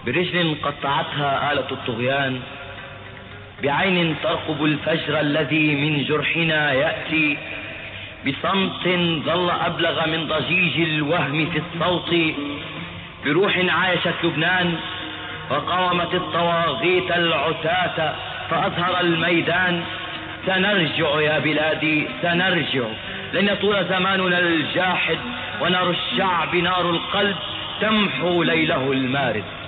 برجل قطعتها آلة الطغيان، بعين ترقب الفجر الذي من جرحنا يأتي، بصمت ظل أبلغ من ضجيج الوهم في الصوت، بروح عايشت لبنان وقاومت الطواغيت العتاة فأظهر الميدان. سنرجع يا بلادي سنرجع، لن يطول زماننا الجاحد، ونار الشعب نار القلب تمحو ليله المارد.